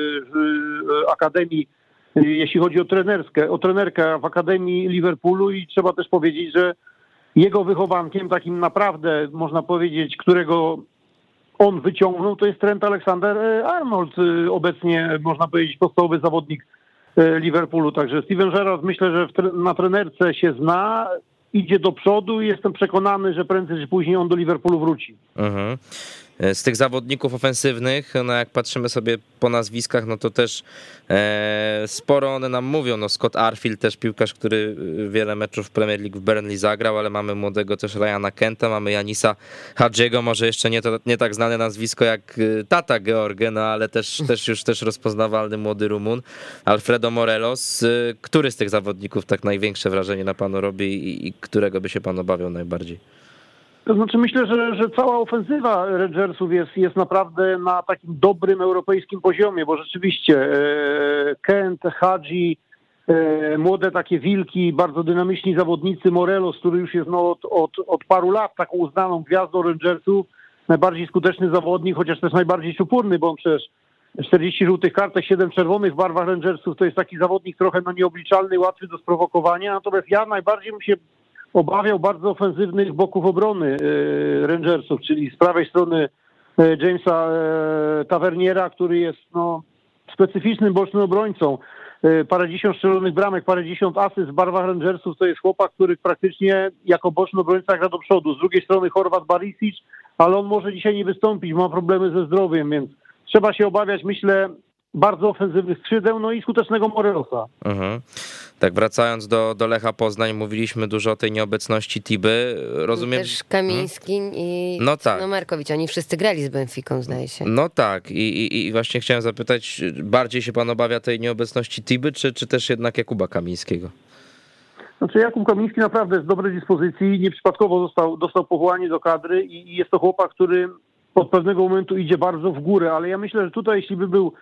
w Akademii, jeśli chodzi o trenerskę, o trenerkę w Akademii Liverpoolu i trzeba też powiedzieć, że jego wychowankiem takim naprawdę, można powiedzieć, którego on wyciągnął, to jest Trent Alexander-Arnold, obecnie można powiedzieć podstawowy zawodnik Liverpoolu. Także Steven Gerrard myślę, że na trenerce się zna, idzie do przodu i jestem przekonany, że prędzej czy później on do Liverpoolu wróci. Mhm. Z tych zawodników ofensywnych, no jak patrzymy sobie po nazwiskach, no to też e, sporo one nam mówią. No Scott Arfield też piłkarz, który wiele meczów w Premier League w Burnley zagrał, ale mamy młodego też Ryana Kenta, mamy Janisa Hadjiego, może jeszcze nie, to, nie tak znane nazwisko jak tata George, no ale też, też już też rozpoznawalny młody Rumun, Alfredo Morelos. Który z tych zawodników tak największe wrażenie na panu robi i, i którego by się pan obawiał najbardziej? To znaczy myślę, że, że cała ofensywa Rangersów jest, jest naprawdę na takim dobrym europejskim poziomie, bo rzeczywiście e, Kent, Hadji, e, młode takie wilki, bardzo dynamiczni zawodnicy, Morelos, który już jest no, od, od, od paru lat taką uznaną gwiazdą Rangersów, najbardziej skuteczny zawodnik, chociaż też najbardziej czupurny, bo on przecież czterdzieści żółtych kartek, siedem czerwonych w barwach Rangersów, to jest taki zawodnik trochę no, nieobliczalny, łatwy do sprowokowania, natomiast ja najbardziej bym się obawiał bardzo ofensywnych boków obrony Rangersów, czyli z prawej strony Jamesa Taverniera, który jest no, specyficznym bocznym obrońcą. Parędziesiąt strzelonych bramek, parędziesiąt asyst w barwach Rangersów to jest chłopak, który praktycznie jako boczny obrońca gra do przodu. Z drugiej strony Horvat Barisic, ale on może dzisiaj nie wystąpić, ma problemy ze zdrowiem, więc trzeba się obawiać, myślę, bardzo ofensywnych skrzydeł, no i skutecznego Morelosa. Mhm. Tak, wracając do, do Lecha Poznań, mówiliśmy dużo o tej nieobecności Tiby. Rozumiem. Też Kamiński hmm? i no tak. no Markowicz, oni wszyscy grali z Benficą, zdaje się. No tak, I, i, i właśnie chciałem zapytać, bardziej się pan obawia tej nieobecności Tiby, czy, czy też jednak Jakuba Kamińskiego? Znaczy Jakub Kamiński naprawdę jest w dobrej dyspozycji, nieprzypadkowo dostał, dostał powołanie do kadry i, i jest to chłopak, który od pewnego momentu idzie bardzo w górę, ale ja myślę, że tutaj jeśli by był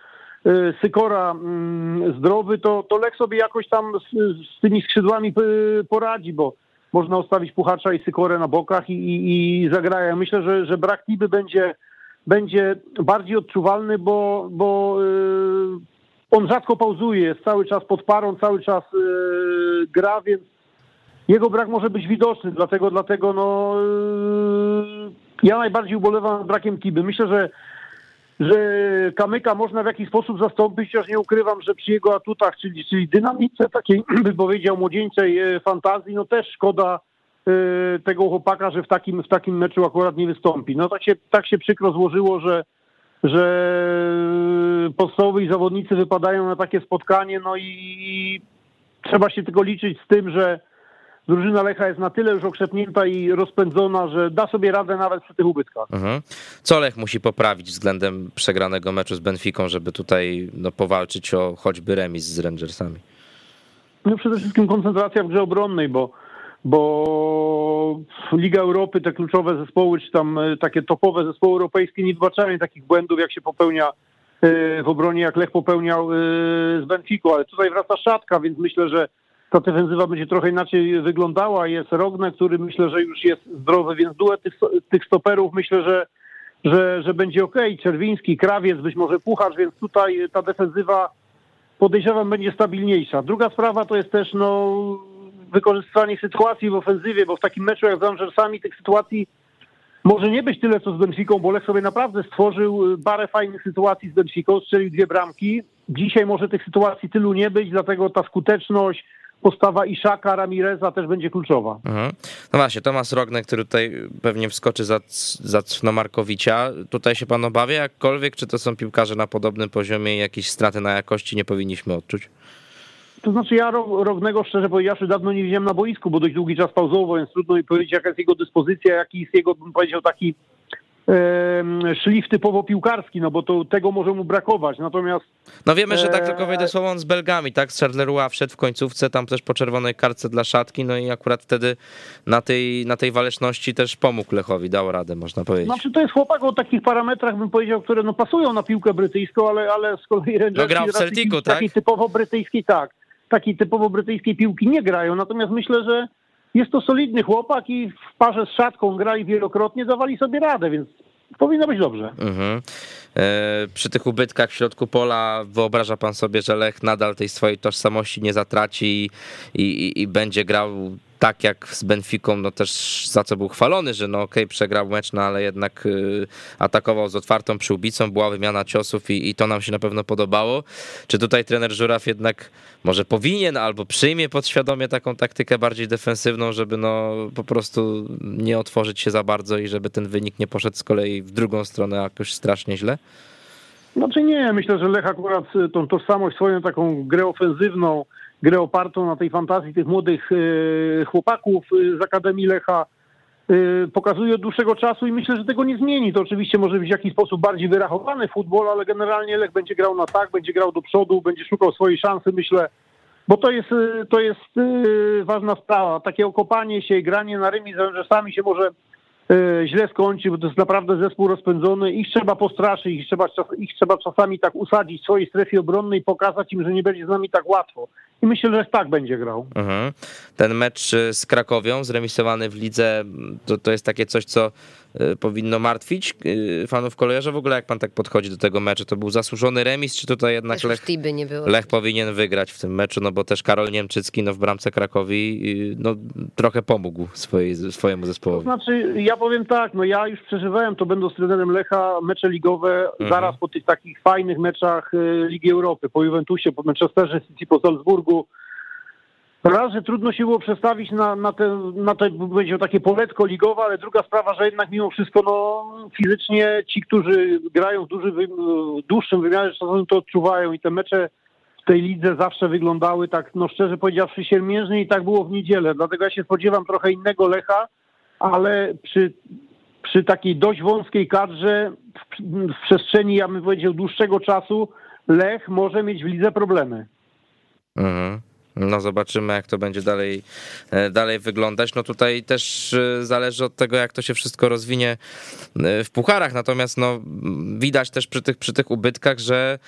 Sykora zdrowy, to, to Lech sobie jakoś tam z, z tymi skrzydłami poradzi, bo można ustawić Puchacza i Sykorę na bokach i, i, i zagrają. Ja myślę, że, że brak Tiby będzie, będzie bardziej odczuwalny, bo, bo yy, on rzadko pauzuje, jest cały czas pod parą, cały czas yy, gra, więc jego brak może być widoczny, dlatego, dlatego no, yy, ja najbardziej ubolewam nad brakiem Tiby. Myślę, że że Kamyka można w jakiś sposób zastąpić, chociaż nie ukrywam, że przy jego atutach, czyli, czyli dynamice takiej, by powiedział, młodzieńczej fantazji, no też szkoda y, tego chłopaka, że w takim, w takim meczu akurat nie wystąpi. No tak się, tak się przykro złożyło, że, że podstawowi zawodnicy wypadają na takie spotkanie, no i, i trzeba się tylko liczyć z tym, że drużyna Lecha jest na tyle już okrzepnięta i rozpędzona, że da sobie radę nawet przy tych ubytkach. Mhm. Co Lech musi poprawić względem przegranego meczu z Benficą, żeby tutaj no, powalczyć o choćby remis z Rangersami? No przede wszystkim koncentracja w grze obronnej, bo, bo Liga Europy, te kluczowe zespoły, czy tam takie topowe zespoły europejskie nie wybaczają takich błędów, jak się popełnia w obronie, jak Lech popełniał z Benficą, ale tutaj wraca szatka, więc myślę, że ta defensywa będzie trochę inaczej wyglądała. Jest Rogne, który myślę, że już jest zdrowy, więc duet tych, tych stoperów myślę, że, że, że będzie okej. Okay. Czerwiński, Krawiec, być może Puchacz, więc tutaj ta defensywa podejrzewam będzie stabilniejsza. Druga sprawa to jest też no, wykorzystanie sytuacji w ofensywie, bo w takim meczu jak z Rangersami tych sytuacji może nie być tyle co z Benficą, bo Lech sobie naprawdę stworzył parę fajnych sytuacji z Benficą, strzelił dwie bramki. Dzisiaj może tych sytuacji tylu nie być, dlatego ta skuteczność, postawa Iszaka, Ramireza też będzie kluczowa. Mhm. No właśnie, Tomasz Rogne, który tutaj pewnie wskoczy za, za Cnomarkowicza. Tutaj się pan obawia jakkolwiek, czy to są piłkarze na podobnym poziomie i jakieś straty na jakości nie powinniśmy odczuć? To znaczy ja Rognego, szczerze powiedziawszy, dawno nie widziałem na boisku, bo dość długi czas pauzował, więc trudno mi powiedzieć, jaka jest jego dyspozycja, jaki jest jego, bym powiedział, taki szlif typowo piłkarski, no bo to tego może mu brakować, natomiast... No wiemy, że tak tylko wejdę słową z Belgami, tak? Z Charleroi wszedł w końcówce, tam też po czerwonej kartce dla Szatki, no i akurat wtedy na tej, na tej waleczności też pomógł Lechowi, dał radę, można powiedzieć. Znaczy to jest chłopak o takich parametrach, bym powiedział, które no pasują na piłkę brytyjską, ale, ale z kolei Rangersi no grał w Celticu, tak? Takiej typowo brytyjskiej, tak, takiej typowo brytyjskiej piłki nie grają, natomiast myślę, że jest to solidny chłopak i w parze z Szatką grali wielokrotnie, dawali sobie radę, więc powinno być dobrze. Mhm. E, przy tych ubytkach w środku pola wyobraża pan sobie, że Lech nadal tej swojej tożsamości nie zatraci i, i, i będzie grał tak jak z Benficą, no też za co był chwalony, że no okej, okay, przegrał mecz, no ale jednak y, atakował z otwartą przyłbicą, była wymiana ciosów i, i to nam się na pewno podobało. Czy tutaj trener Żuraw jednak może powinien albo przyjmie podświadomie taką taktykę bardziej defensywną, żeby no po prostu nie otworzyć się za bardzo i żeby ten wynik nie poszedł z kolei w drugą stronę jakoś strasznie źle? Znaczy nie, myślę, że Lech akurat tą tożsamość swoją, taką grę ofensywną, grę opartą na tej fantazji tych młodych chłopaków z Akademii Lecha pokazuje od dłuższego czasu i myślę, że tego nie zmieni. To oczywiście może być w jakiś sposób bardziej wyrachowany futbol, ale generalnie Lech będzie grał na tak, będzie grał do przodu, będzie szukał swojej szansy, myślę, bo to jest, to jest ważna sprawa. Takie okopanie się, granie na remis z Rangersami się może źle skończy, bo to jest naprawdę zespół rozpędzony. Ich trzeba postraszyć, ich trzeba, ich trzeba czasami tak usadzić w swojej strefie obronnej, pokazać im, że nie będzie z nami tak łatwo. I myślę, że tak będzie grał. Mhm. Ten mecz z Krakowią, zremisowany w lidze, to, to jest takie coś, co powinno martwić fanów kolejarza. W ogóle jak pan tak podchodzi do tego meczu, to był zasłużony remis, czy tutaj jednak Lech, nie było. Lech powinien wygrać w tym meczu, no bo też Karol Niemczycki no w bramce Krakowi no trochę pomógł swojej, swojemu zespołowi. To znaczy, ja powiem tak, no ja już przeżywałem to, będąc trenerem Lecha, mecze ligowe mhm. zaraz po tych takich fajnych meczach Ligi Europy, po Juventusie, po Manchesterze City, po Salzburgu. Raz, że trudno się było przestawić na, na te, na te będzie takie poletko ligowe, ale druga sprawa, że jednak mimo wszystko no, fizycznie ci, którzy grają w, duży, w dłuższym wymiarze czasowym, to odczuwają i te mecze w tej lidze zawsze wyglądały tak, no szczerze powiedziawszy, siermiężnie i tak było w niedzielę. Dlatego ja się spodziewam trochę innego Lecha, ale przy, przy takiej dość wąskiej kadrze w, w przestrzeni, ja bym powiedział, dłuższego czasu Lech może mieć w lidze problemy. Mhm. No zobaczymy, jak to będzie dalej, dalej wyglądać. No tutaj też zależy od tego, jak to się wszystko rozwinie w pucharach. Natomiast no widać też przy tych, przy tych ubytkach, że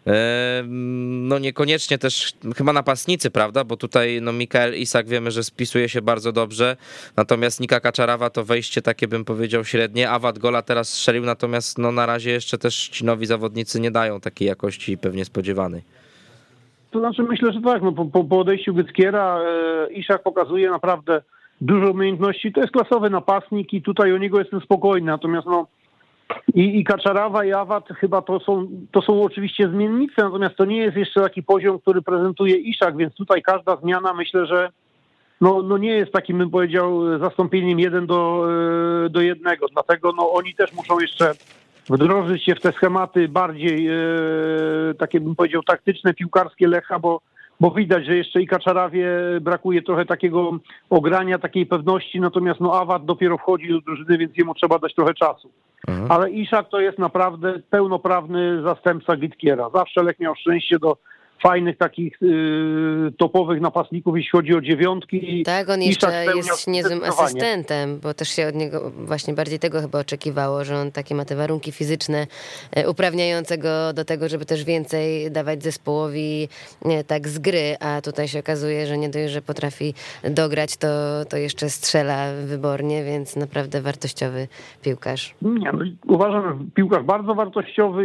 no niekoniecznie też chyba napastnicy, prawda? Bo tutaj no Mikael Isak wiemy, że spisuje się bardzo dobrze. Natomiast Nika Kaczarawa to wejście takie, bym powiedział, średnie. Awad gola teraz strzelił, natomiast no na razie jeszcze też ci nowi zawodnicy nie dają takiej jakości pewnie spodziewanej. To znaczy myślę, że tak, no po, po odejściu Gyckiera e, Iszak pokazuje naprawdę dużo umiejętności. To jest klasowy napastnik i tutaj o niego jestem spokojny. Natomiast no i, i Kaczarawa i Awad chyba to są, to są oczywiście zmiennice, natomiast to nie jest jeszcze taki poziom, który prezentuje Iszak, więc tutaj każda zmiana myślę, że no, no nie jest takim, bym powiedział, zastąpieniem jeden do, do jednego. Dlatego no oni też muszą jeszcze wdrożyć się w te schematy bardziej, e, takie bym powiedział, taktyczne, piłkarskie Lecha, bo, bo widać, że jeszcze i Kaczarawie brakuje trochę takiego ogrania, takiej pewności, natomiast no Awad dopiero wchodzi do drużyny, więc jemu trzeba dać trochę czasu. Mhm. Ale Iszak to jest naprawdę pełnoprawny zastępca Gytkiera. Zawsze Lech miał szczęście do fajnych takich y, topowych napastników, jeśli chodzi o dziewiątki. Tak, on jeszcze jest niezłym asystentem, bo też się od niego właśnie bardziej tego chyba oczekiwało, że on takie ma te warunki fizyczne uprawniające go do tego, żeby też więcej dawać zespołowi tak z gry, a tutaj się okazuje, że nie dość, że potrafi dograć, to, to jeszcze strzela wybornie, więc naprawdę wartościowy piłkarz. Nie, no, uważam, że piłkarz bardzo wartościowy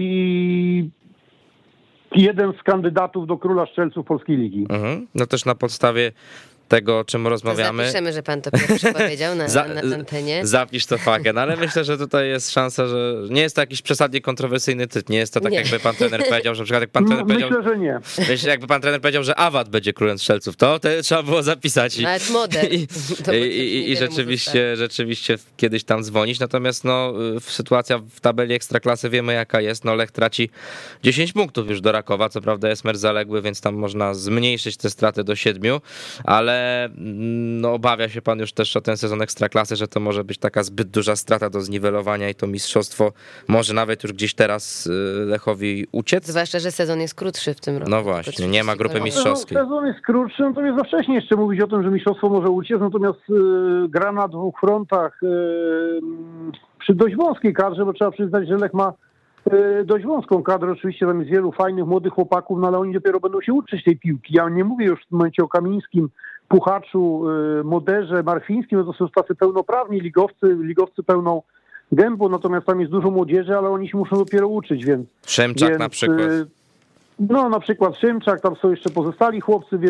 i jeden z kandydatów do króla strzelców polskiej ligi. Mhm. No też na podstawie tego, o czym rozmawiamy. Zapiszemy, że pan to pierwszy powiedział na, Za, na antenie. Zapisz to fagen, ale myślę, że tutaj jest szansa, że nie jest to jakiś przesadnie kontrowersyjny tytuł. Nie jest to tak, nie. jakby pan trener powiedział, że na przykład jak pan trener Myślę, powiedział, że nie. Myślę, jakby pan trener powiedział, że Awad będzie królem strzelców, to, to trzeba było zapisać. I, Nawet model. I, i, i, i rzeczywiście, rzeczywiście kiedyś tam dzwonić. Natomiast no, sytuacja w tabeli Ekstraklasy wiemy, jaka jest. No, Lech traci dziesięć punktów już do Rakowa. Co prawda jest mecz zaległy, więc tam można zmniejszyć te straty do siedmiu, ale no obawia się pan już też o ten sezon Ekstraklasy, że to może być taka zbyt duża strata do zniwelowania i to mistrzostwo może nawet już gdzieś teraz Lechowi uciec. Zwłaszcza, że sezon jest krótszy w tym roku. No właśnie, nie ma grupy mistrzowskiej. No, sezon jest krótszy, natomiast za wcześnie jeszcze mówić o tym, że mistrzostwo może uciec, natomiast yy, gra na dwóch frontach yy, przy dość wąskiej kadrze, bo trzeba przyznać, że Lech ma yy, dość wąską kadrę. Oczywiście tam jest wielu fajnych, młodych chłopaków, no ale oni dopiero będą się uczyć tej piłki. Ja nie mówię już w tym momencie o Kamińskim, Puchaczu, Moderze, Marfińskim, no to są tacy pełnoprawni ligowcy, ligowcy pełną gębą, natomiast tam jest dużo młodzieży, ale oni się muszą dopiero uczyć, więc... Szymczak więc, na przykład. No na przykład Szymczak, tam są jeszcze pozostali chłopcy, więc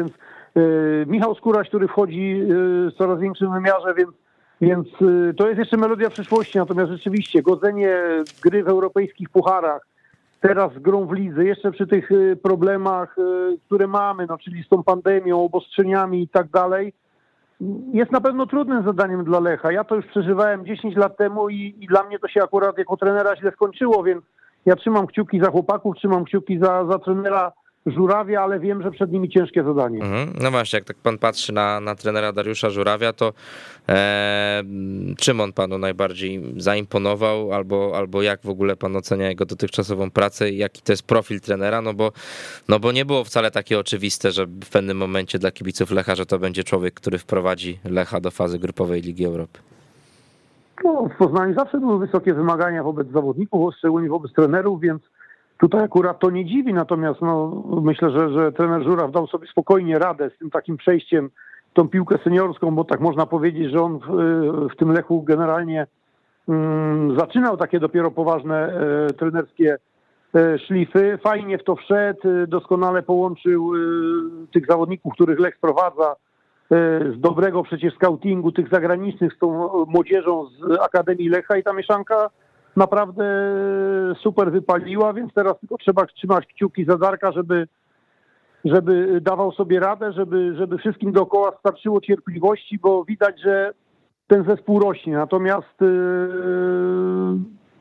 Michał Skóraś, który wchodzi w coraz większym wymiarze, więc, więc to jest jeszcze melodia przyszłości. Natomiast rzeczywiście godzenie gry w europejskich pucharach, teraz z grą w lidze, jeszcze przy tych problemach, które mamy, no, czyli z tą pandemią, obostrzeniami i tak dalej, jest na pewno trudnym zadaniem dla Lecha. Ja to już przeżywałem dziesięć lat temu i, i dla mnie to się akurat jako trenera źle skończyło, więc ja trzymam kciuki za chłopaków, trzymam kciuki za, za trenera Żurawia, ale wiem, że przed nimi ciężkie zadanie. Mhm. No właśnie, jak tak pan patrzy na, na trenera Dariusza Żurawia, to e, czym on panu najbardziej zaimponował, albo, albo jak w ogóle pan ocenia jego dotychczasową pracę i jaki to jest profil trenera, no bo, no bo nie było wcale takie oczywiste, że w pewnym momencie dla kibiców Lecha, że to będzie człowiek, który wprowadzi Lecha do fazy grupowej Ligi Europy. No, w Poznaniu zawsze były wysokie wymagania wobec zawodników, szczególnie wobec trenerów, więc tutaj akurat to nie dziwi, natomiast no, myślę, że, że trener Żuraw dał sobie spokojnie radę z tym takim przejściem w tą piłkę seniorską, bo tak można powiedzieć, że on w, w tym Lechu generalnie um, zaczynał takie dopiero poważne e, trenerskie e, szlify. Fajnie w to wszedł, doskonale połączył e, tych zawodników, których Lech sprowadza, z dobrego przecież scoutingu tych zagranicznych z tą młodzieżą z Akademii Lecha i ta mieszanka naprawdę super wypaliła, więc teraz tylko trzeba trzymać kciuki za Darka, żeby, żeby dawał sobie radę, żeby, żeby wszystkim dookoła starczyło cierpliwości, bo widać, że ten zespół rośnie. Natomiast yy,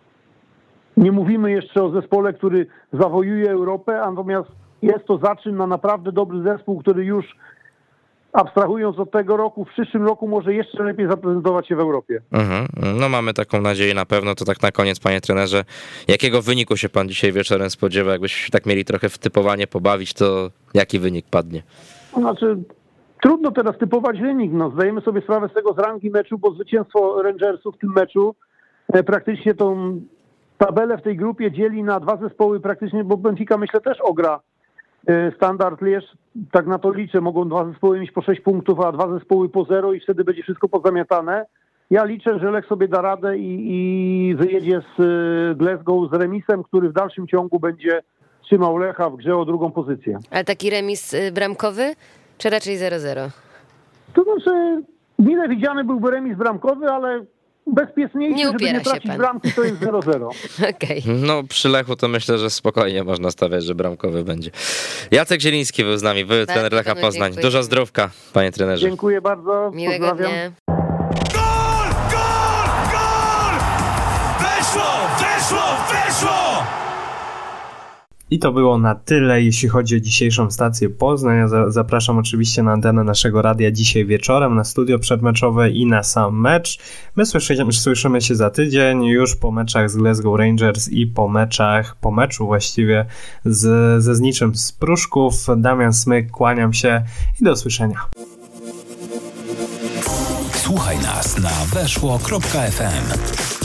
nie mówimy jeszcze o zespole, który zawojuje Europę, natomiast jest to zaczyn na naprawdę dobry zespół, który już, abstrahując od tego roku, w przyszłym roku może jeszcze lepiej zaprezentować się w Europie. Mhm. No mamy taką nadzieję na pewno. To tak na koniec, panie trenerze, jakiego wyniku się pan dzisiaj wieczorem spodziewa? Jakbyśmy tak mieli trochę w typowanie pobawić, to jaki wynik padnie? Znaczy, trudno teraz typować wynik. No, zdajemy sobie sprawę z tego z rangi meczu, bo zwycięstwo Rangersów w tym meczu e, praktycznie tą tabelę w tej grupie dzieli na dwa zespoły praktycznie, bo Benfica myślę też ogra Standard Lierz, tak na to liczę, mogą dwa zespoły mieć po sześć punktów, a dwa zespoły po zero i wtedy będzie wszystko pozamiatane. Ja liczę, że Lech sobie da radę i, i wyjedzie z Glasgow z remisem, który w dalszym ciągu będzie trzymał Lecha w grze o drugą pozycję. Ale taki remis bramkowy, czy raczej zero zero? To znaczy, mile widziany byłby remis bramkowy, ale bezpieczniejszy, nie żeby nie tracić bramki, to jest zero zero. Okay. No przy Lechu to myślę, że spokojnie można stawiać, że bramkowy będzie. Jacek Zieliński był z nami, był tak, trener Lecha Poznań. Dziękuję. Dużo zdrówka, panie trenerze. Dziękuję bardzo. Miłego pozdrawiam. Dnia. Gol! Gol! Gol! Weszło! Weszło! Weszło! I to było na tyle, jeśli chodzi o dzisiejszą stację Poznań. Ja zapraszam oczywiście na antenę naszego radia dzisiaj wieczorem, na studio przedmeczowe i na sam mecz. My słyszymy, słyszymy się za tydzień, już po meczach z Glasgow Rangers i po meczach, po meczu właściwie z, ze Zniczem z Pruszków. Damian Smyk, kłaniam się i do usłyszenia. Słuchaj nas na weszło kropka ef em.